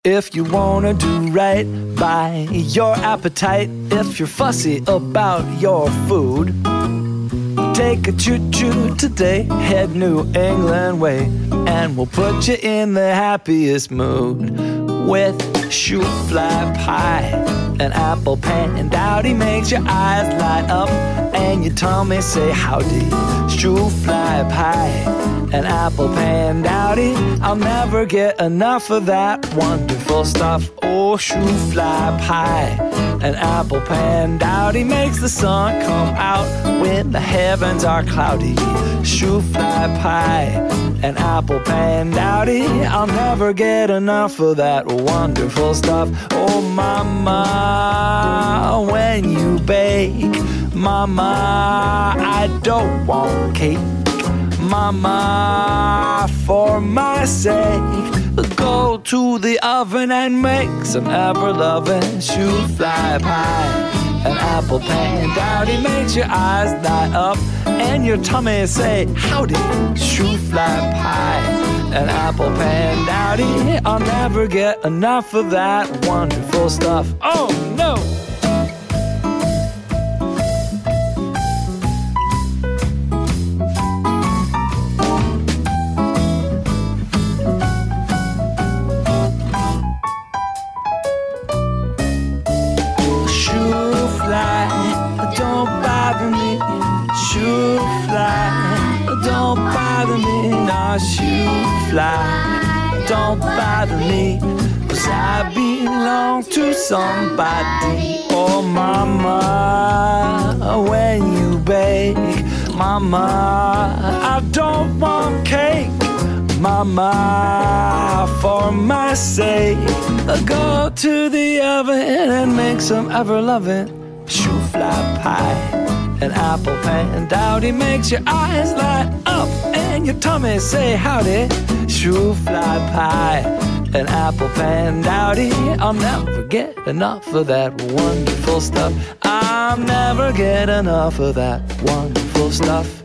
If you wanna do right by your appetite, if you're fussy about your food, take a choo-choo today, head New England way, and we'll put you in the happiest mood with shoe-fly pie. An apple pan-dowdy makes your eyes light up and your tummy say howdy. Shoe-fly pie, an apple pan-dowdy, I'll never get enough of that wonderful stuff. Oh, shoe-fly pie, an apple pan-dowdy makes the sun come out when the heavens are cloudy. Shoe-fly pie, an apple pan-dowdy, I'll never get enough of that wonderful stuff. Oh, mama, when you bake, mama, I don't want cake. Mama, for my sake, go to the oven and make some ever-loving shoe-fly pie. An apple pan-dowdy makes your eyes light up and your tummy say howdy. Shoe-fly pie, an apple pan-dowdy, I'll never get enough of that wonderful stuff. Oh no! Don't bother me, shoe-fly. Don't bother me, nah, shoe-fly. Don't bother me, 'cause I belong to somebody. Oh, mama, when you bake, mama, I don't want cake. Mama, for my sake, go to the oven and make some ever-loving shoe-fly pie. An apple pan-dowdy makes your eyes light up and your tummy say howdy. Shoe-fly pie, an apple pan-dowdy, I'll never get enough of that wonderful stuff. I'll never get enough of that wonderful stuff.